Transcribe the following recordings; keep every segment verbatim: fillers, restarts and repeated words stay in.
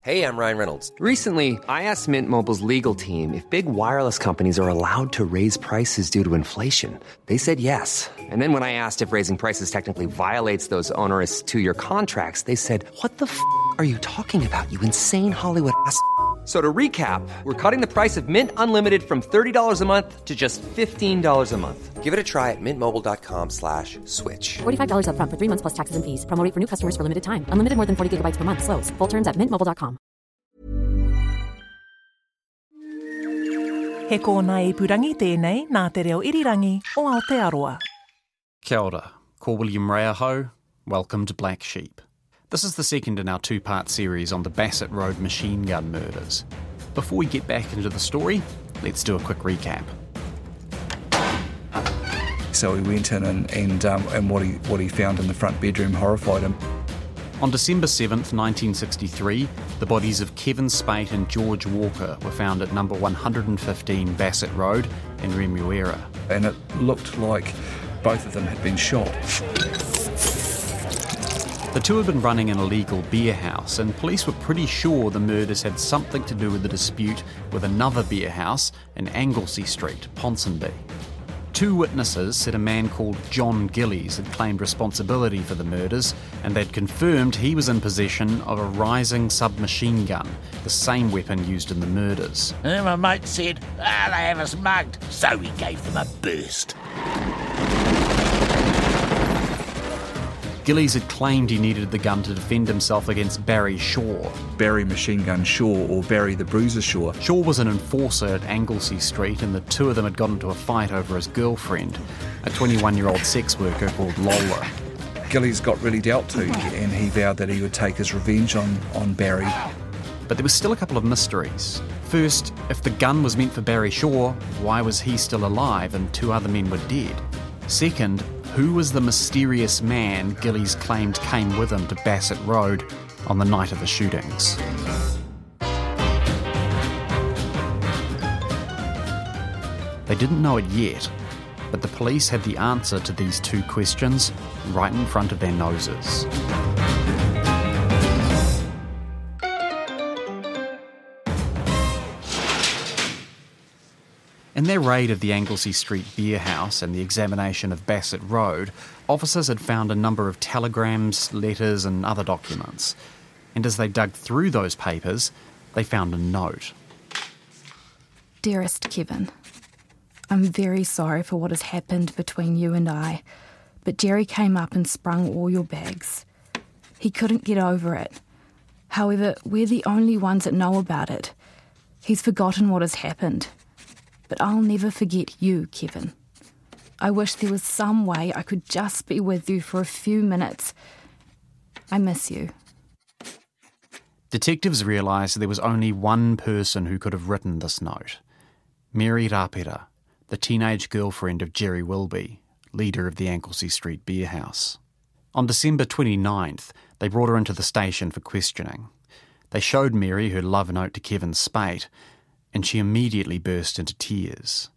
Hey, I'm Ryan Reynolds. Recently, I asked Mint Mobile's legal team if big wireless companies are allowed to raise prices due to inflation. They said yes. And then when I asked if raising prices technically violates those onerous two-year contracts, they said, what the f*** are you talking about, you insane Hollywood ass f- So to recap, we're cutting the price of Mint Unlimited from thirty dollars a month to just fifteen dollars a month. Give it a try at mintmobile.com slash switch. forty-five dollars up front for three months plus taxes and fees. Promo rate for new customers for limited time. Unlimited more than forty gigabytes per month. Slows full terms at mint mobile dot com. He kōna i purangi tēnei nā te reo irirangi o Aotearoa. Kia ora, ko William Reaho. Welcome to Black Sheep. This is the second in our two-part series on the Bassett Road machine gun murders. Before we get back into the story, let's do a quick recap. So he went in and, and, um, and what he what he found in the front bedroom horrified him. On December seventh, nineteen sixty-three, the bodies of Kevin Spate and George Walker were found at number one hundred fifteen Bassett Road in Remuera. And it looked like both of them had been shot. The two had been running an illegal beer house, and police were pretty sure the murders had something to do with the dispute with another beer house in Anglesey Street, Ponsonby. Two witnesses said a man called John Gillies had claimed responsibility for the murders, and they'd confirmed he was in possession of a Rising submachine gun, the same weapon used in the murders. And my mate said, ah, they have us mugged, so we gave them a burst. Gillies had claimed he needed the gun to defend himself against Barry Shaw. Barry Machine Gun Shaw, or Barry the Bruiser Shaw. Shaw was an enforcer at Anglesey Street, and the two of them had got into a fight over his girlfriend, a twenty-one-year-old sex worker called Lola. Gillies got really dealt to, and he vowed that he would take his revenge on, on Barry. But there was still a couple of mysteries. First, if the gun was meant for Barry Shaw, why was he still alive and two other men were dead? Second, who was the mysterious man Gillies claimed came with him to Bassett Road on the night of the shootings? They didn't know it yet, but the police had the answer to these two questions right in front of their noses. In their raid of the Anglesey Street beer house and the examination of Bassett Road, officers had found a number of telegrams, letters and other documents. And as they dug through those papers, they found a note. Dearest Kevin, I'm very sorry for what has happened between you and I, but Jerry came up and sprung all your bags. He couldn't get over it. However, we're the only ones that know about it. He's forgotten what has happened. But I'll never forget you, Kevin. I wish there was some way I could just be with you for a few minutes. I miss you. Detectives realised there was only one person who could have written this note. Mary Rapira, the teenage girlfriend of Jerry Wilby, leader of the Anglesey Street beer house. On December twenty-ninth, they brought her into the station for questioning. They showed Mary her love note to Kevin Spate, and she immediately burst into tears.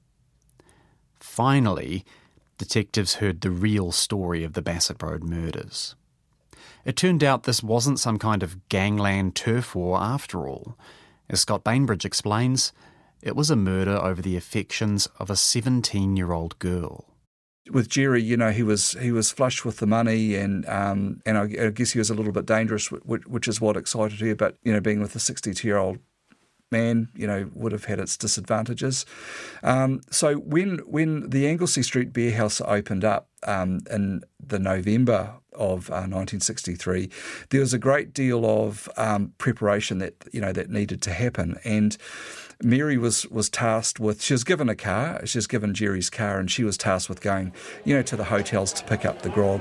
Finally, detectives heard the real story of the Bassett Road murders. It turned out this wasn't some kind of gangland turf war after all. As Scott Bainbridge explains, it was a murder over the affections of a seventeen-year-old girl. With Jerry, you know, he was he was flush with the money, and um, and I, I guess he was a little bit dangerous, which, which is what excited her. But you know, being with a sixty-two-year-old man, you know, would have had its disadvantages. Um, so when when the Anglesey Street beer house opened up um, in the November of uh, nineteen sixty-three, there was a great deal of um, preparation that you know that needed to happen, and Mary was was tasked with. She was given a car. She was given Jerry's car, and she was tasked with going, you know, to the hotels to pick up the grog.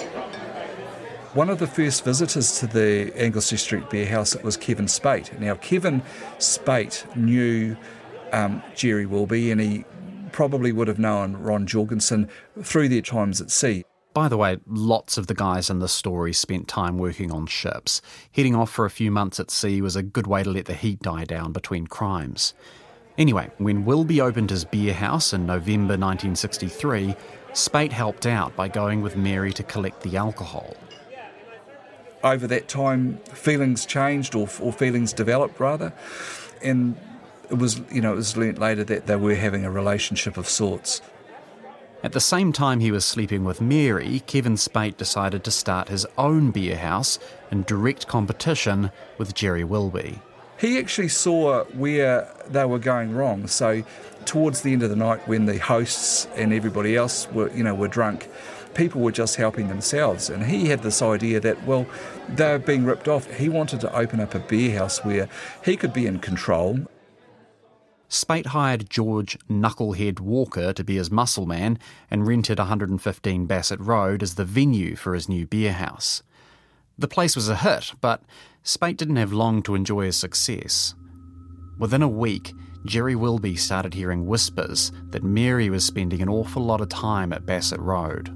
One of the first visitors to the Anglesey Street beer house was Kevin Spate. Now, Kevin Spate knew um, Jerry Wilby, and he probably would have known Ron Jorgensen through their times at sea. By the way, lots of the guys in this story spent time working on ships. Heading off for a few months at sea was a good way to let the heat die down between crimes. Anyway, when Wilby opened his beer house in November nineteen sixty-three, Spate helped out by going with Mary to collect the alcohol. over that time, feelings changed or, or feelings developed, rather. And it was, you know, it was learnt later that they were having a relationship of sorts. At the same time he was sleeping with Mary, Kevin Speight decided to start his own beer house in direct competition with Jerry Wilby. He actually saw where they were going wrong. So towards the end of the night, when the hosts and everybody else were, you know, were drunk, people were just helping themselves. And he had this idea that, well, they were being ripped off. He wanted to open up a beer house where he could be in control. Speight hired George Knucklehead Walker to be his muscle man and rented one hundred fifteen Bassett Road as the venue for his new beer house. The place was a hit, but Speight didn't have long to enjoy his success. Within a week, Jerry Wilby started hearing whispers that Mary was spending an awful lot of time at Bassett Road.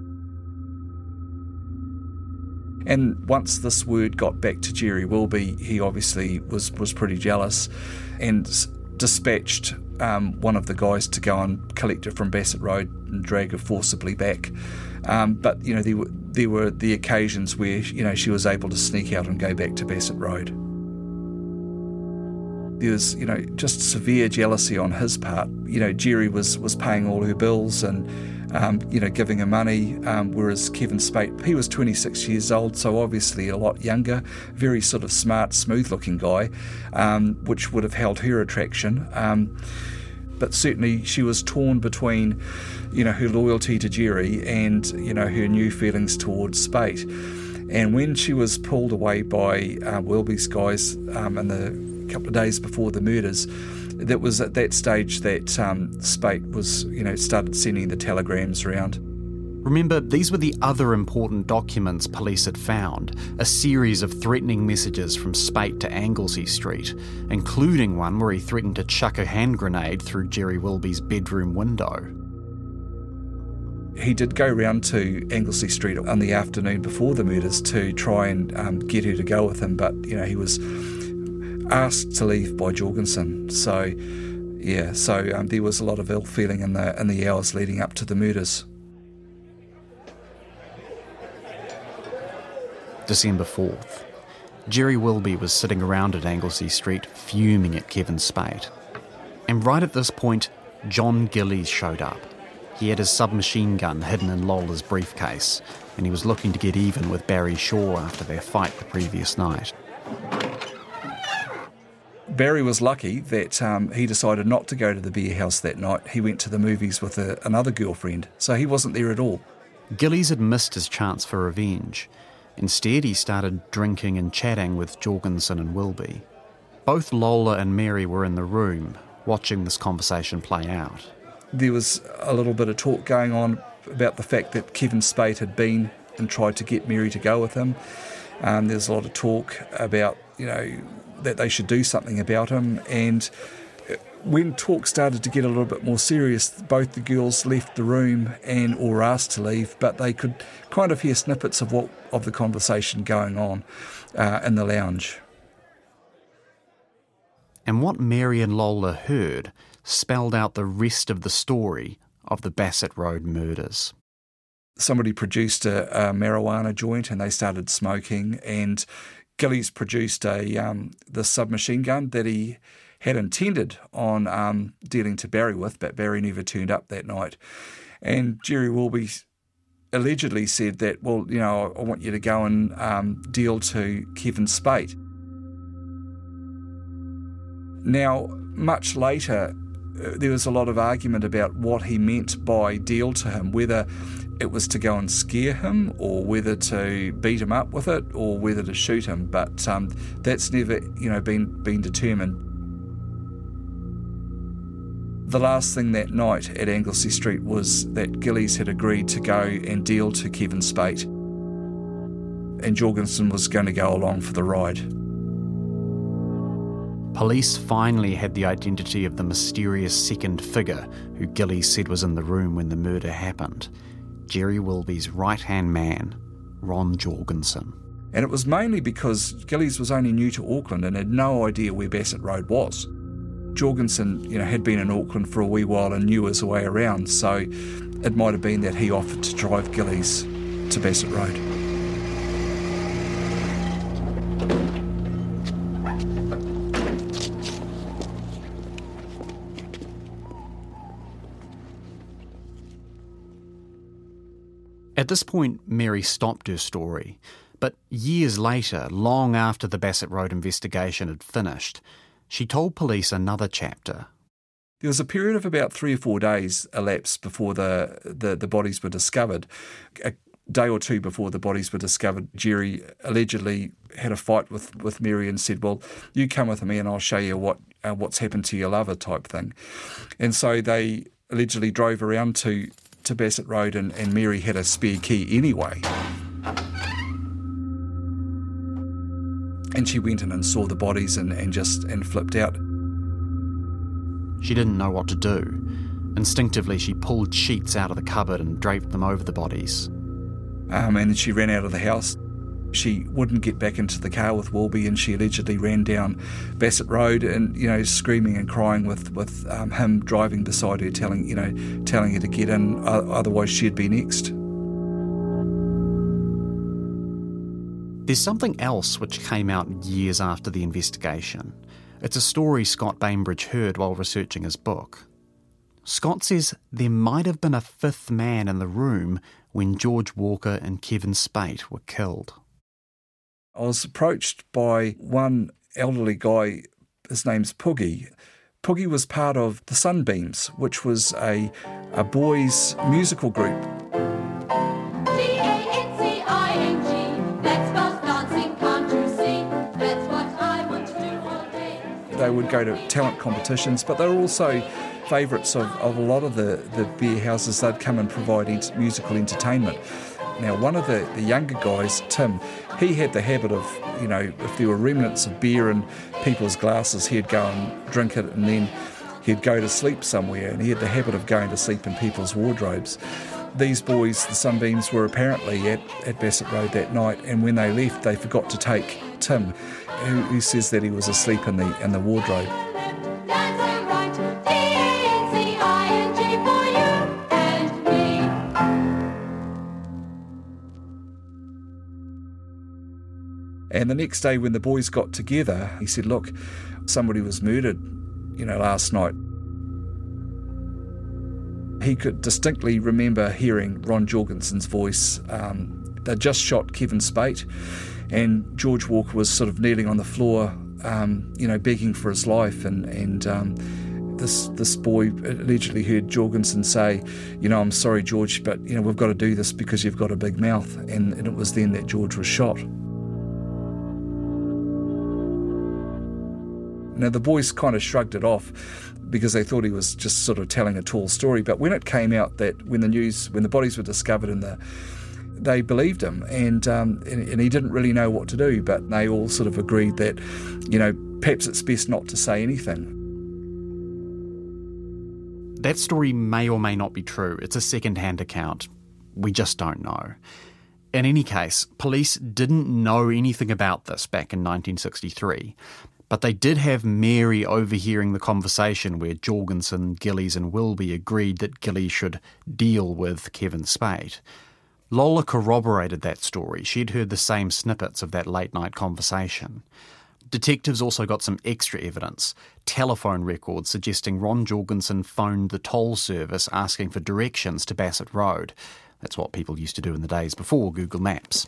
And once this word got back to Jerry Wilby, he obviously was, was pretty jealous and dispatched um, one of the guys to go and collect her from Bassett Road and drag her forcibly back. Um, but, you know, there were, there were the occasions where, you know, she was able to sneak out and go back to Bassett Road. There was, you know, just severe jealousy on his part. You know, Jerry was, was paying all her bills and, um, you know, giving her money, um, whereas Kevin Speight, he was twenty-six years old, so obviously a lot younger, very sort of smart, smooth-looking guy, um, which would have held her attraction. Um, but certainly she was torn between, you know, her loyalty to Jerry and, you know, her new feelings towards Speight. And when she was pulled away by uh, Wilby's guys um, in the couple of days before the murders, that was at that stage that um, Speight was, you know, started sending the telegrams around. Remember, these were the other important documents police had found, a series of threatening messages from Speight to Anglesey Street, including one where he threatened to chuck a hand grenade through Jerry Wilby's bedroom window. He did go round to Anglesey Street on the afternoon before the murders to try and um, get her to go with him, but, you know, he was asked to leave by Jorgensen. So, yeah, so um, there was a lot of ill feeling in the in the hours leading up to the murders. December fourth. Jerry Wilby was sitting around at Anglesey Street fuming at Kevin Speight. And right at this point, John Gillies showed up. He had his submachine gun hidden in Lola's briefcase, and he was looking to get even with Barry Shaw after their fight the previous night. Barry was lucky that um, he decided not to go to the beer house that night. He went to the movies with a, another girlfriend, so he wasn't there at all. Gillies had missed his chance for revenge. Instead, he started drinking and chatting with Jorgensen and Wilby. Both Lola and Mary were in the room, watching this conversation play out. There was a little bit of talk going on about the fact that Kevin Speight had been and tried to get Mary to go with him. Um, there's a lot of talk about, you know, that they should do something about him. And when talk started to get a little bit more serious, both the girls left the room and or were asked to leave, but they could kind of hear snippets of what of the conversation going on uh, in the lounge. And what Mary and Lola heard spelled out the rest of the story of the Bassett Road murders. Somebody produced a, a marijuana joint and they started smoking, and Gillies produced a um, the submachine gun that he had intended on um, dealing to Barry with, but Barry never turned up that night. And Jerry Wilby allegedly said that, well, you know, I want you to go and um, deal to Kevin Speight. Now, much later, there was a lot of argument about what he meant by deal to him, whether it was to go and scare him or whether to beat him up with it or whether to shoot him, but um, that's never, you know, been, been determined. The last thing that night at Anglesey Street was that Gillies had agreed to go and deal to Kevin Speight, and Jorgensen was going to go along for the ride. Police finally had the identity of the mysterious second figure who Gillies said was in the room when the murder happened. Jerry Wilby's right-hand man, Ron Jorgensen. And it was mainly because Gillies was only new to Auckland and had no idea where Bassett Road was. Jorgensen, you know, had been in Auckland for a wee while and knew his way around, so it might have been that he offered to drive Gillies to Bassett Road. At this point, Mary stopped her story. But years later, long after the Bassett Road investigation had finished, she told police another chapter. There was a period of about three or four days elapsed before the, the, the bodies were discovered. A day or two before the bodies were discovered, Jerry allegedly had a fight with, with Mary and said, well, you come with me and I'll show you what uh, what's happened to your lover type thing. And so they allegedly drove around to, to Bassett Road and, and Mary had a spare key anyway. And she went in and saw the bodies and, and just and flipped out. She didn't know what to do. Instinctively, she pulled sheets out of the cupboard and draped them over the bodies. Um, and then she ran out of the house. She wouldn't get back into the car with Wilby, and she allegedly ran down Bassett Road and, you know, screaming and crying with with um, him driving beside her, telling you know, telling her to get in, otherwise she'd be next. There's something else which came out years after the investigation. It's a story Scott Bainbridge heard while researching his book. Scott says there might have been a fifth man in the room when George Walker and Kevin Speight were killed. I was approached by one elderly guy, his name's Poogie. Poogie was part of the Sunbeams, which was a, a boys' musical group. They would go to talent competitions, but they were also favourites of, of a lot of the, the beer houses. They'd come and provide ent- musical entertainment. Now, one of the, the younger guys, Tim, he had the habit of, you know, if there were remnants of beer in people's glasses, he'd go and drink it and then he'd go to sleep somewhere, and he had the habit of going to sleep in people's wardrobes. These boys, the Sunbeams, were apparently at, at Bassett Road that night, and when they left, they forgot to take Tim, who, who says that he was asleep in the in the wardrobe. And the next day when the boys got together, he said, look, somebody was murdered, you know, last night. He could distinctly remember hearing Ron Jorgensen's voice. Um, they'd just shot Kevin Speight, and George Walker was sort of kneeling on the floor, um, you know, begging for his life. And, and um, this this boy allegedly heard Jorgensen say, you know, I'm sorry, George, but, you know, we've got to do this because you've got a big mouth. And, and it was then that George was shot. Now, the boys kind of shrugged it off because they thought he was just sort of telling a tall story. But when it came out that when the news, when the bodies were discovered in the, they believed him, and, um, and and he didn't really know what to do. But they all sort of agreed that, you know, perhaps it's best not to say anything. That story may or may not be true. It's a second-hand account. We just don't know. In any case, police didn't know anything about this back in nineteen sixty-three. But they did have Mary overhearing the conversation where Jorgensen, Gillies and Wilby agreed that Gillies should deal with Kevin Speight. Lola corroborated that story. She'd heard the same snippets of that late-night conversation. Detectives also got some extra evidence, telephone records suggesting Ron Jorgensen phoned the toll service asking for directions to Bassett Road. That's what people used to do in the days before Google Maps.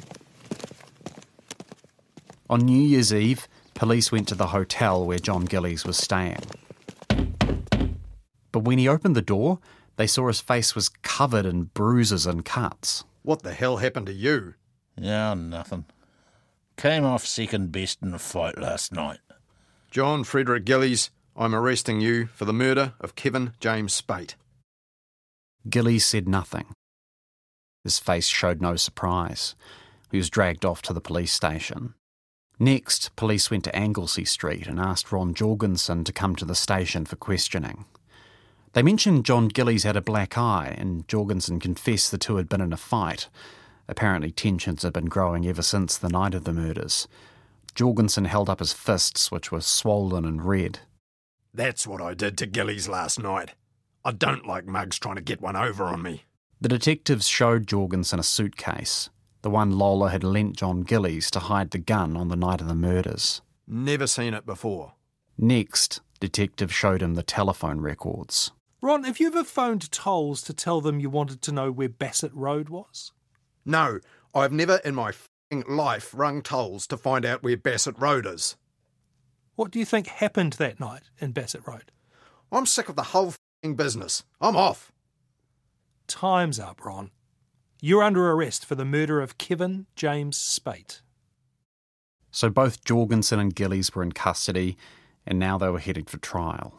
On New Year's Eve, police went to the hotel where John Gillies was staying. But when he opened the door, they saw his face was covered in bruises and cuts. What the hell happened to you? Yeah, nothing. Came off second best in the fight last night. John Frederick Gillies, I'm arresting you for the murder of Kevin James Speight. Gillies said nothing. His face showed no surprise. He was dragged off to the police station. Next, police went to Anglesey Street and asked Ron Jorgensen to come to the station for questioning. They mentioned John Gillies had a black eye, and Jorgensen confessed the two had been in a fight. Apparently tensions had been growing ever since the night of the murders. Jorgensen held up his fists, which were swollen and red. That's what I did to Gillies last night. I don't like mugs trying to get one over on me. The detectives showed Jorgensen a suitcase, the one Lola had lent John Gillies to hide the gun on the night of the murders. Never seen it before. Next, detectives showed him the telephone records. Ron, have you ever phoned Tolls to tell them you wanted to know where Bassett Road was? No, I've never in my f***ing life rung Tolls to find out where Bassett Road is. What do you think happened that night in Bassett Road? I'm sick of the whole f***ing business. I'm off. Time's up, Ron. You're under arrest for the murder of Kevin James Spate. So both Jorgensen and Gillies were in custody, and now they were headed for trial.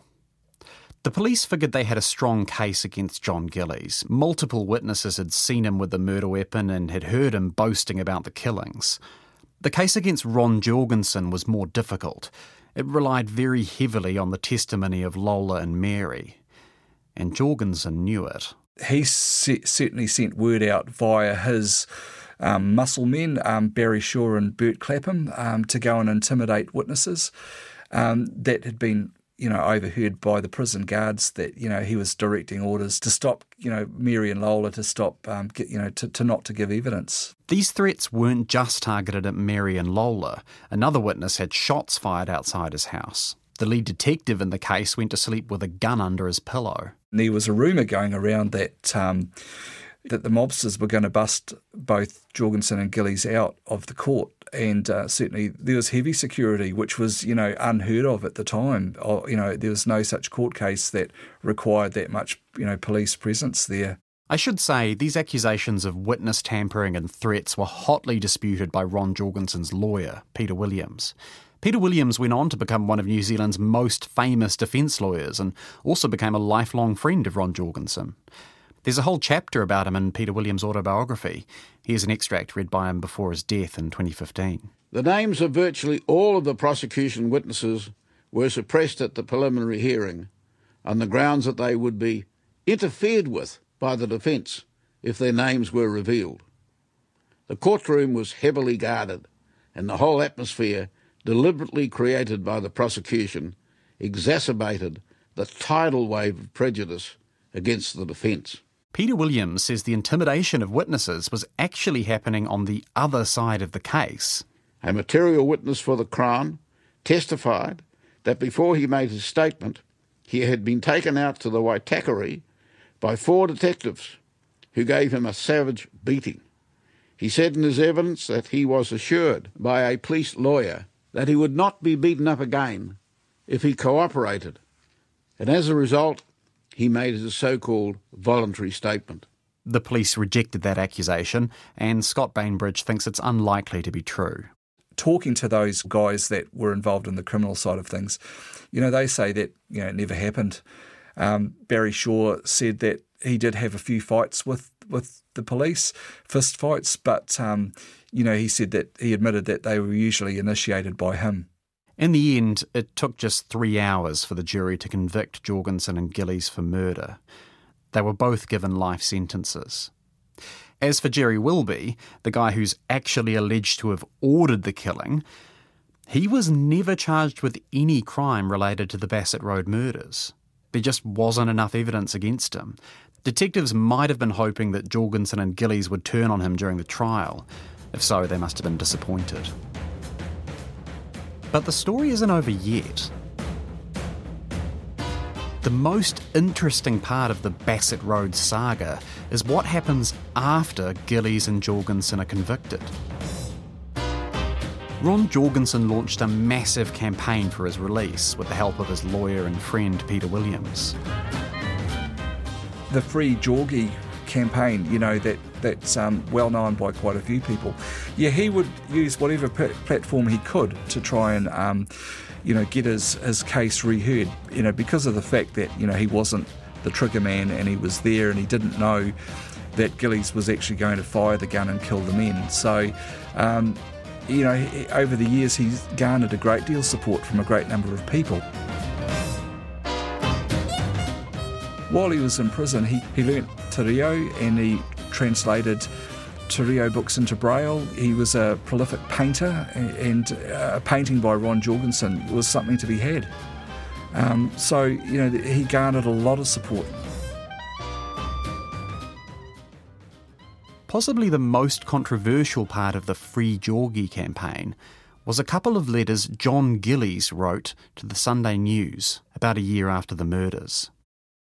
The police figured they had a strong case against John Gillies. Multiple witnesses had seen him with the murder weapon and had heard him boasting about the killings. The case against Ron Jorgensen was more difficult. It relied very heavily on the testimony of Lola and Mary. And Jorgensen knew it. He se- certainly sent word out via his um, muscle men, um, Barry Shaw and Bert Clapham, um, to go and intimidate witnesses. Um, that had been, you know, overheard by the prison guards, that, you know, he was directing orders to stop, you know, Mary and Lola to stop, um, get, you know, to, to not to give evidence. These threats weren't just targeted at Mary and Lola. Another witness had shots fired outside his house. The lead detective in the case went to sleep with a gun under his pillow. And there was a rumour going around that um, that the mobsters were going to bust both Jorgensen and Gillies out of the court, and uh, certainly there was heavy security, which was, you know, unheard of at the time. Oh, you know, there was no such court case that required that much, you know, police presence there. I should say, these accusations of witness tampering and threats were hotly disputed by Ron Jorgensen's lawyer, Peter Williams. Peter Williams went on to become one of New Zealand's most famous defence lawyers and also became a lifelong friend of Ron Jorgensen. There's a whole chapter about him in Peter Williams' autobiography. Here's an extract read by him before his death in twenty fifteen. The names of virtually all of the prosecution witnesses were suppressed at the preliminary hearing on the grounds that they would be interfered with by the defence if their names were revealed. The courtroom was heavily guarded, and the whole atmosphere, deliberately created by the prosecution, exacerbated the tidal wave of prejudice against the defence. Peter Williams says the intimidation of witnesses was actually happening on the other side of the case. A material witness for the Crown testified that before he made his statement, he had been taken out to the Waitakere by four detectives who gave him a savage beating. He said in his evidence that he was assured by a police lawyer that he would not be beaten up again if he cooperated, and as a result, he made his so-called voluntary statement. The police rejected that accusation, and Scott Bainbridge thinks it's unlikely to be true. Talking to those guys that were involved in the criminal side of things, you know, they say that, you know, it never happened. Um, Barry Shaw said that he did have a few fights with, with the police, fist fights, but, um, you know, he said that he admitted that they were usually initiated by him. In the end, it took just three hours for the jury to convict Jorgensen and Gillies for murder. They were both given life sentences. As for Jerry Wilby, the guy who's actually alleged to have ordered the killing, he was never charged with any crime related to the Bassett Road murders. There just wasn't enough evidence against him. Detectives might have been hoping that Jorgensen and Gillies would turn on him during the trial. If so, they must have been disappointed. But the story isn't over yet. The most interesting part of the Bassett Road saga is what happens after Gillies and Jorgensen are convicted. Ron Jorgensen launched a massive campaign for his release with the help of his lawyer and friend Peter Williams. The Free Jorgie campaign, you know, that that's um, well known by quite a few people. Yeah, he would use whatever p- platform he could to try and, um, you know, get his, his case reheard, you know, because of the fact that, you know, he wasn't the trigger man and he was there and he didn't know that Gillies was actually going to fire the gun and kill the men. So, um, you know, he, over the years he's garnered a great deal of support from a great number of people. While he was in prison, he, he learnt te reo and he translated te reo books into Braille. He was a prolific painter, and a painting by Ron Jorgensen was something to be had. Um, so, you know, he garnered a lot of support. Possibly the most controversial part of the Free Jorgie campaign was a couple of letters John Gillies wrote to the Sunday News about a year after the murders.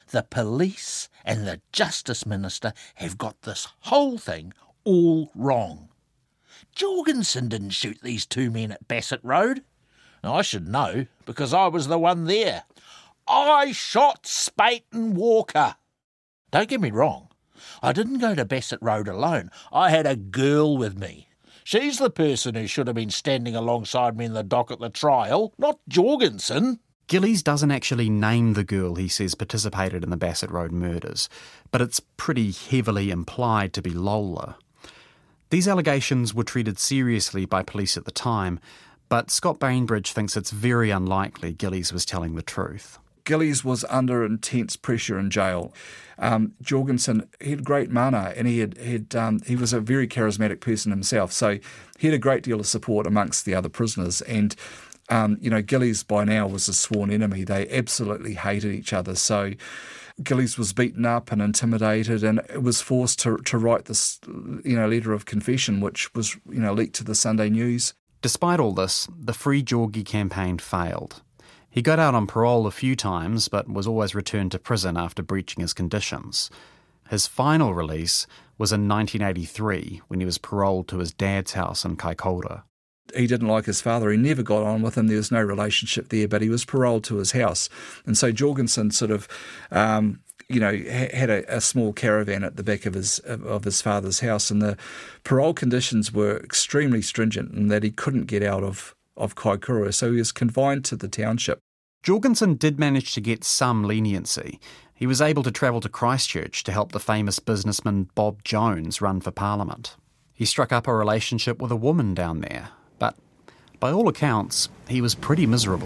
The police and the Justice Minister have got this whole thing all wrong. Jorgensen didn't shoot these two men at Bassett Road. I should know, because I was the one there. I shot Spate and Walker. Don't get me wrong, I didn't go to Bassett Road alone. I had a girl with me. She's the person who should have been standing alongside me in the dock at the trial, not Jorgensen. Gillies doesn't actually name the girl he says participated in the Bassett Road murders, but it's pretty heavily implied to be Lola. These allegations were treated seriously by police at the time, but Scott Bainbridge thinks it's very unlikely Gillies was telling the truth. Gillies was under intense pressure in jail. Um, Jorgensen, he had great mana, and he had, had um, he was a very charismatic person himself, so he had a great deal of support amongst the other prisoners. And um, you know, Gillies by now was a sworn enemy. They absolutely hated each other. So Gillies was beaten up and intimidated, and was forced to to write this, you know, letter of confession, which was, you know, leaked to the Sunday News. Despite all this, the Free Jorgie campaign failed. He got out on parole a few times, but was always returned to prison after breaching his conditions. His final release was in nineteen eighty-three, when he was paroled to his dad's house in Kaikoura. He didn't like his father. He never got on with him. There was no relationship there, but he was paroled to his house. And so Jorgensen sort of, um, you know, ha- had a, a small caravan at the back of his of his father's house, and the parole conditions were extremely stringent in that he couldn't get out of, of Kaikoura, so he was confined to the township. Jorgensen did manage to get some leniency. He was able to travel to Christchurch to help the famous businessman Bob Jones run for Parliament. He struck up a relationship with a woman down there, but by all accounts, he was pretty miserable.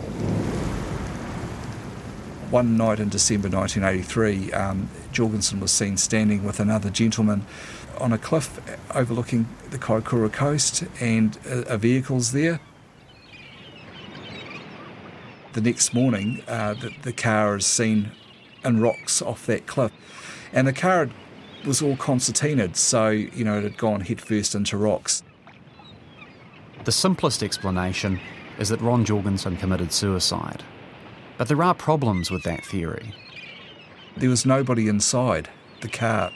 One night in December nineteen eighty-three, um, Jorgensen was seen standing with another gentleman on a cliff overlooking the Kaikoura coast, and a, a vehicle's there. The next morning, uh, the, the car is seen in rocks off that cliff, and the car was all concertinaed, so, you know, it had gone headfirst into rocks. The simplest explanation is that Ron Jorgensen committed suicide. But there are problems with that theory. There was nobody inside the car.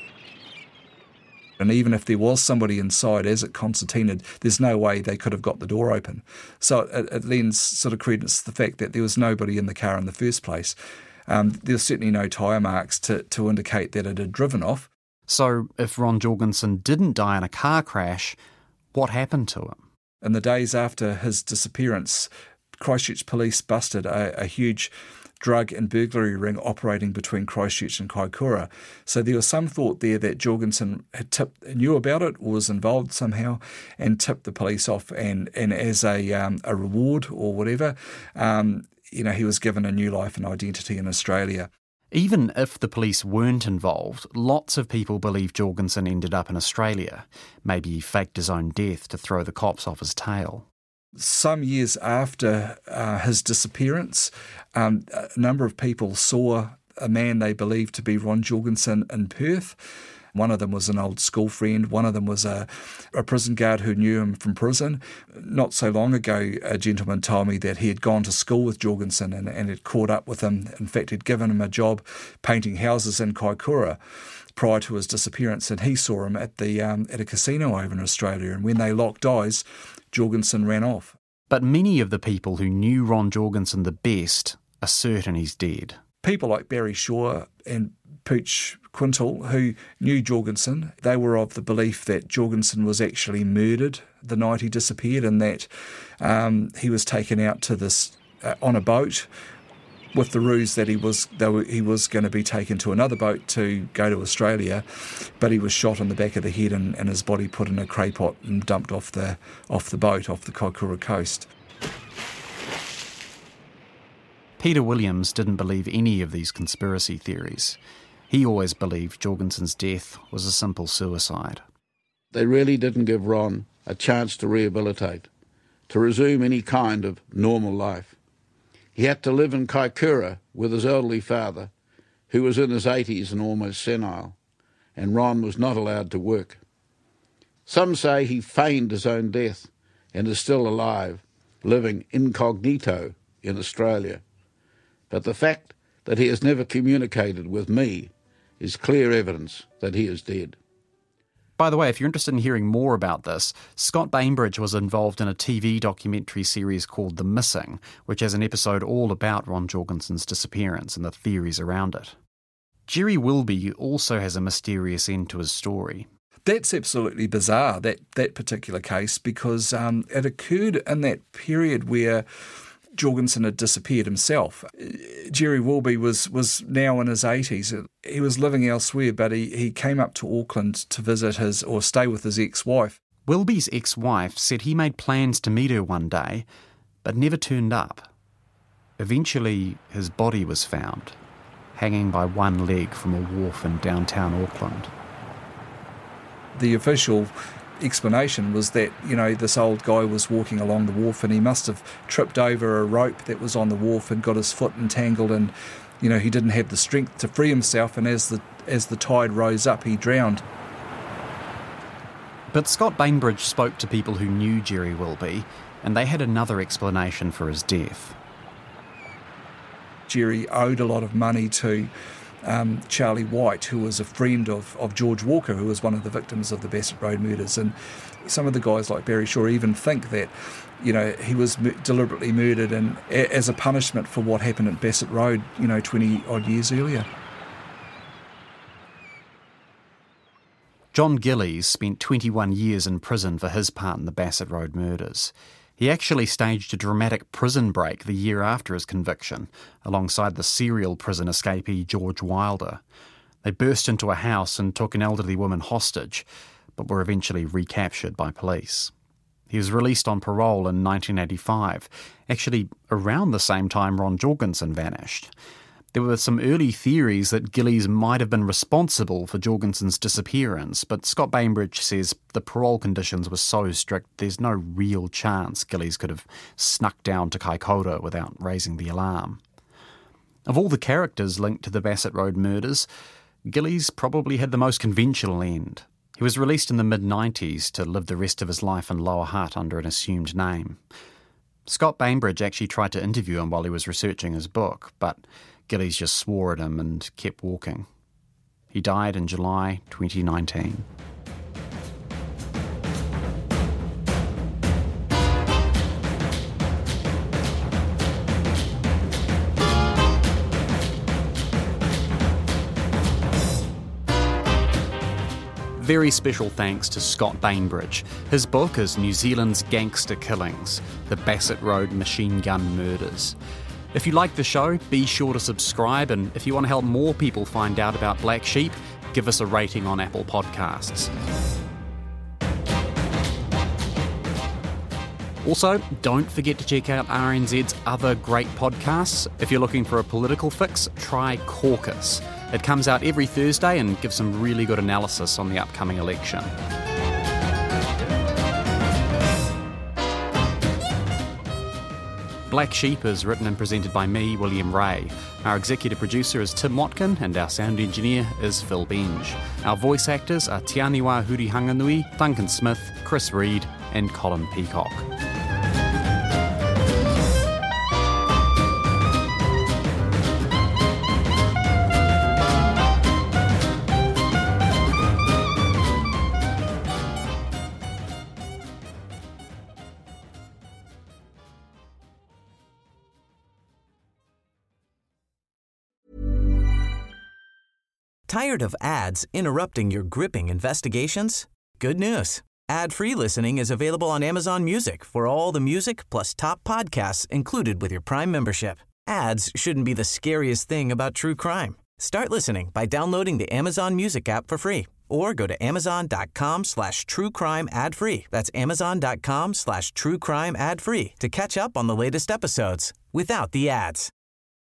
And even if there was somebody inside as it concertinaed, there's no way they could have got the door open. So it, it lends sort of credence to the fact that there was nobody in the car in the first place. Um, there's certainly no tyre marks to, to indicate that it had driven off. So if Ron Jorgensen didn't die in a car crash, what happened to him? In the days after his disappearance, Christchurch police busted a, a huge drug and burglary ring operating between Christchurch and Kaikoura. So there was some thought there that Jorgensen had tipped, knew about it or was involved somehow, and tipped the police off, and, and as a um, a reward or whatever, um, you know, he was given a new life and identity in Australia. Even if the police weren't involved, lots of people believe Jorgensen ended up in Australia. Maybe he faked his own death to throw the cops off his tail. Some years after uh, his disappearance, um, a number of people saw a man they believed to be Ron Jorgensen in Perth. One of them was an old school friend. One of them was a, a prison guard who knew him from prison. Not so long ago, a gentleman told me that he had gone to school with Jorgensen and, and had caught up with him. In fact, had given him a job painting houses in Kaikoura prior to his disappearance, and he saw him at the um, at a casino over in Australia. And when they locked eyes, Jorgensen ran off. But many of the people who knew Ron Jorgensen the best are certain he's dead. People like Barry Shaw and Pooch Quintal, who knew Jorgensen, they were of the belief that Jorgensen was actually murdered the night he disappeared, and that um, he was taken out to this uh, on a boat with the ruse that he was they were, he was going to be taken to another boat to go to Australia, but he was shot in the back of the head and, and his body put in a clay pot and dumped off the off the boat off the Kaikoura coast. Peter Williams didn't believe any of these conspiracy theories. He always believed Jorgensen's death was a simple suicide. They really didn't give Ron a chance to rehabilitate, to resume any kind of normal life. He had to live in Kaikoura with his elderly father, who was in his eighties and almost senile, and Ron was not allowed to work. Some say he feigned his own death and is still alive, living incognito in Australia. But the fact that he has never communicated with me is clear evidence that he is dead. By the way, if you're interested in hearing more about this, Scott Bainbridge was involved in a T V documentary series called The Missing, which has an episode all about Ron Jorgensen's disappearance and the theories around it. Jerry Wilby also has a mysterious end to his story. That's absolutely bizarre, that, that particular case, because um, it occurred in that period where Jorgensen had disappeared himself. Jerry Wilby was, was now in his eighties. He was living elsewhere, but he, he came up to Auckland to visit his or stay with his ex-wife. Wilby's ex-wife said he made plans to meet her one day, but never turned up. Eventually, his body was found, hanging by one leg from a wharf in downtown Auckland. The official explanation was that, you know, this old guy was walking along the wharf and he must have tripped over a rope that was on the wharf and got his foot entangled, and, you know, he didn't have the strength to free himself, and as the as the tide rose up, he drowned. But Scott Bainbridge spoke to people who knew Jerry Wilby, and they had another explanation for his death. Jerry owed a lot of money to Um, Charlie White, who was a friend of, of George Walker, who was one of the victims of the Bassett Road murders. And some of the guys like Barry Shaw even think that, you know, he was mu- deliberately murdered and a, as a punishment for what happened at Bassett Road, you know, twenty odd years earlier. John Gillies spent twenty-one years in prison for his part in the Bassett Road murders. He actually staged a dramatic prison break the year after his conviction, alongside the serial prison escapee George Wilder. They burst into a house and took an elderly woman hostage, but were eventually recaptured by police. He was released on parole in nineteen eighty-five, actually around the same time Ron Jorgensen vanished. There were some early theories that Gillies might have been responsible for Jorgensen's disappearance, but Scott Bainbridge says the parole conditions were so strict there's no real chance Gillies could have snuck down to Kaikoura without raising the alarm. Of all the characters linked to the Bassett Road murders, Gillies probably had the most conventional end. He was released in the mid nineties to live the rest of his life in Lower Hutt under an assumed name. Scott Bainbridge actually tried to interview him while he was researching his book, but Gillies just swore at him and kept walking. He died in July twenty nineteen. Very special thanks to Scott Bainbridge. His book is New Zealand's Gangster Killings, The Bassett Road Machine Gun Murders. If you like the show, be sure to subscribe, and if you want to help more people find out about Black Sheep, give us a rating on Apple Podcasts. Also, don't forget to check out R N Z's other great podcasts. If you're looking for a political fix, try Caucus. It comes out every Thursday and gives some really good analysis on the upcoming election. Black Sheep is written and presented by me, William Ray. Our executive producer is Tim Watkin, and our sound engineer is Phil Benge. Our voice actors are Tianiwa Hurihanganui, Duncan Smith, Chris Reed, and Colin Peacock. Tired of ads interrupting your gripping investigations? Good news. Ad-free listening is available on Amazon Music for all the music plus top podcasts included with your Prime membership. Ads shouldn't be the scariest thing about true crime. Start listening by downloading the Amazon Music app for free or go to amazon.com slash true crime ad free. That's amazon.com slash true crime ad free to catch up on the latest episodes without the ads.